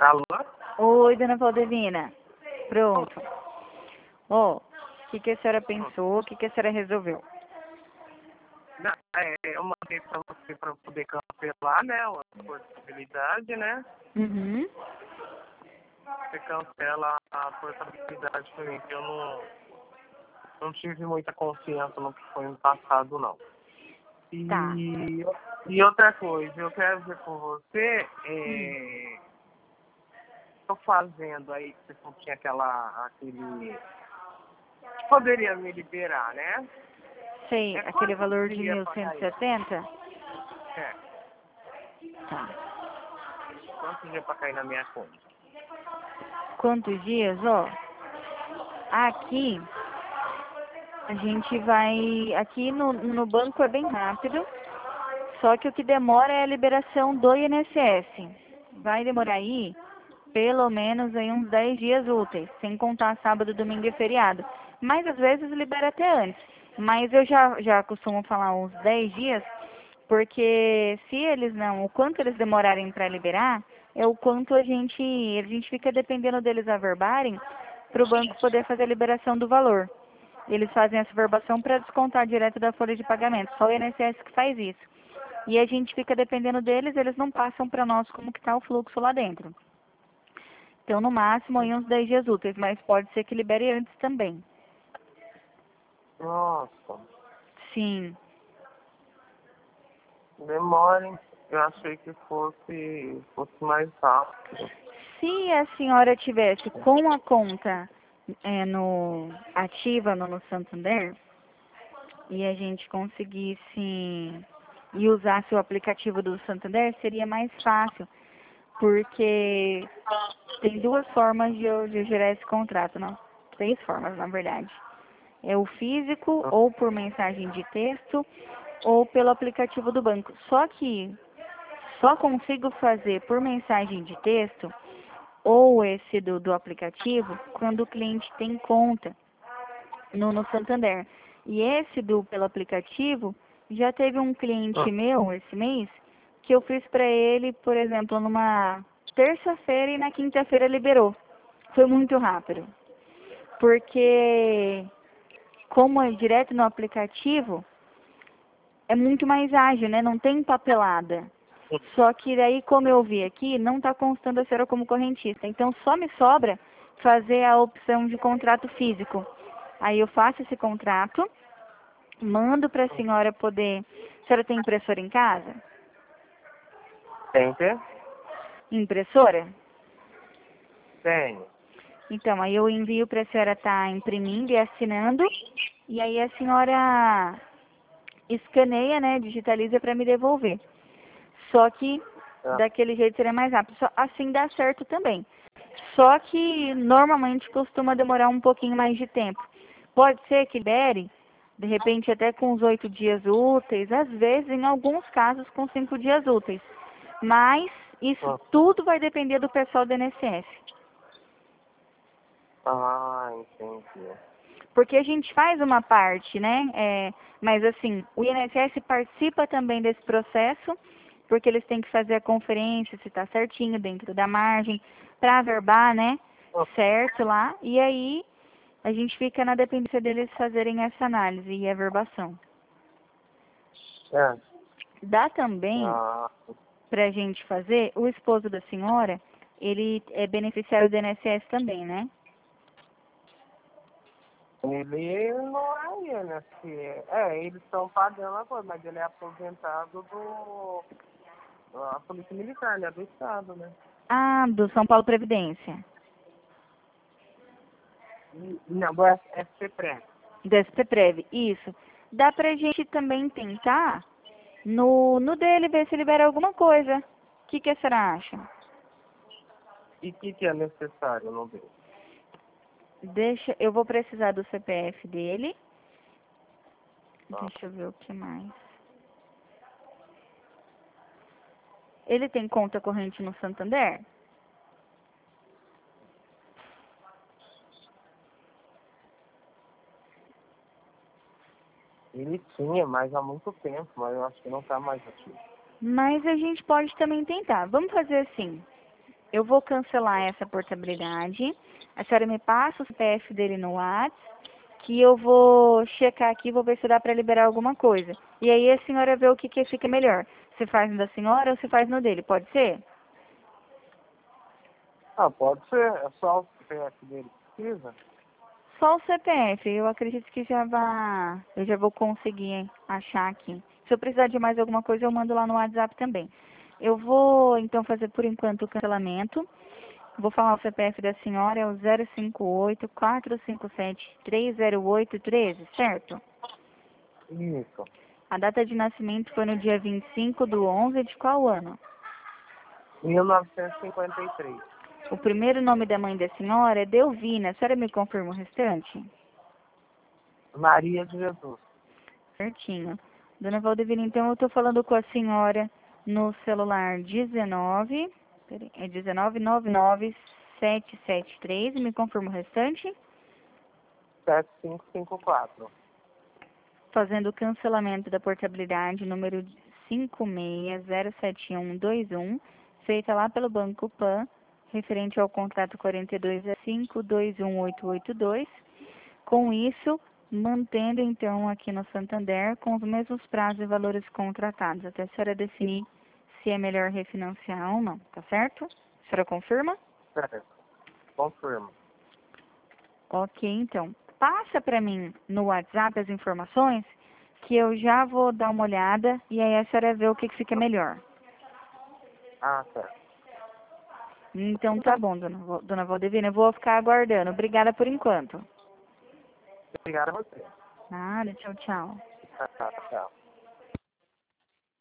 Alô? Oi, dona Valdevina. Pronto. Ó, o que a senhora pensou? O que a senhora resolveu? Não, eu mandei pra você pra poder cancelar, né? A portabilidade, né? Uhum. Você cancela a portabilidade pra mim, que eu não tive muita confiança no que foi no passado, não. Tá. E outra coisa, eu quero ver com você, tô fazendo aí, você não tinha aquele... Poderia me liberar, né? Sei, aquele Quantos valor de dias pra cair? 1.170? É, Tá. quantos dias pra cair na minha conta? Quantos dias? Ó, aqui a gente vai... Aqui no banco é bem rápido, só que o que demora é a liberação do INSS. Vai demorar aí pelo menos aí uns 10 dias úteis, sem contar sábado, domingo e feriado. Mas às vezes libera até antes. Mas eu já costumo falar uns 10 dias, porque se eles não, o quanto eles demorarem para liberar, é o quanto a gente fica dependendo deles averbarem para o banco poder fazer a liberação do valor. Eles fazem essa verbação para descontar direto da folha de pagamento. Só o INSS que faz isso. E a gente fica dependendo deles, eles não passam para nós como que está o fluxo lá dentro. Então, no máximo, aí uns 10 dias úteis, mas pode ser que libere antes também. Nossa, Sim. demora, hein? Eu achei que fosse mais rápido. Se a senhora tivesse com a conta no ativa no Santander e a gente conseguisse e usasse o aplicativo do Santander, seria mais fácil, porque tem duas formas de eu gerar esse contrato, não? Três formas, na verdade. É o físico, ou por mensagem de texto, ou pelo aplicativo do banco. Só que só consigo fazer por mensagem de texto ou esse do aplicativo quando o cliente tem conta no Santander. E esse pelo aplicativo, já teve um cliente meu esse mês que eu fiz para ele, por exemplo, numa terça-feira e na quinta-feira liberou. Foi muito rápido. Porque como é direto no aplicativo, é muito mais ágil, né? Não tem papelada. Só que daí, como eu vi aqui, não está constando a senhora como correntista. Então, só me sobra fazer a opção de contrato físico. Aí eu faço esse contrato, mando para a senhora poder... A senhora tem impressora em casa? Tem que? Impressora? Tenho. Então, aí eu envio para a senhora estar imprimindo e assinando. E aí a senhora escaneia, né? Digitaliza para me devolver. Só que daquele jeito seria mais rápido. Assim dá certo também. Só que normalmente costuma demorar um pouquinho mais de tempo. Pode ser que libere, de repente até com uns 8 dias úteis, às vezes, em alguns casos, com 5 dias úteis. Mas isso tudo vai depender do pessoal do INSS. Ah, entendi. Porque a gente faz uma parte, né? Mas assim, o INSS participa também desse processo, porque eles têm que fazer a conferência, se está certinho dentro da margem, para averbar, né? Certo lá. E aí a gente fica na dependência deles fazerem essa análise e averbação. É. Dá também para a gente fazer, o esposo da senhora, ele é beneficiário do INSS também, né? Ele não é INSS. Eles estão pagando agora, mas ele é aposentado da Polícia Militar, né? Do Estado, né? Ah, do São Paulo Previdência. Não, do SPPRE. Do SPPREV, isso. Dá pra gente também tentar no dele, ver se libera alguma coisa. O que a senhora acha? E o que é necessário no dele? Eu vou precisar do CPF dele. Deixa eu ver o que mais. Ele tem conta corrente no Santander? Ele tinha, mas há muito tempo, mas eu acho que não está mais ativo. Mas a gente pode também tentar. Vamos fazer assim. Eu vou cancelar essa portabilidade. A senhora me passa o CPF dele no WhatsApp, que eu vou checar aqui e vou ver se dá para liberar alguma coisa. E aí a senhora vê o que fica melhor. Se faz no da senhora ou se faz no dele, pode ser? Ah, pode ser. É só o CPF dele que precisa? Só o CPF, eu acredito que eu já vou conseguir achar aqui. Se eu precisar de mais alguma coisa, eu mando lá no WhatsApp também. Eu vou, então, fazer por enquanto o cancelamento. Vou falar o CPF da senhora, é o 058-457-30813, certo? Isso. A data de nascimento foi no dia 25/11 de qual ano? 1953. O primeiro nome da mãe da senhora é Delvina. A senhora me confirma o restante? Maria de Jesus. Certinho. Dona Valdevina, então eu estou falando com a senhora no celular 19 99773. Me confirma o restante? 7554. Fazendo o cancelamento da portabilidade número 5607121, feita lá pelo Banco Pan, referente ao contrato 4205-21882. Com isso, mantendo então aqui no Santander com os mesmos prazos e valores contratados, até a senhora definir se é melhor refinanciar ou não, tá certo? A senhora confirma? Certo. Confirmo. Ok, então. Passa para mim no WhatsApp as informações que eu já vou dar uma olhada e aí a senhora vê o que fica melhor. Ah, certo. Então tá bom, dona Valdevina, eu vou ficar aguardando. Obrigada por enquanto. Obrigado a você. Nada, tchau, tchau. Tchau, tchau.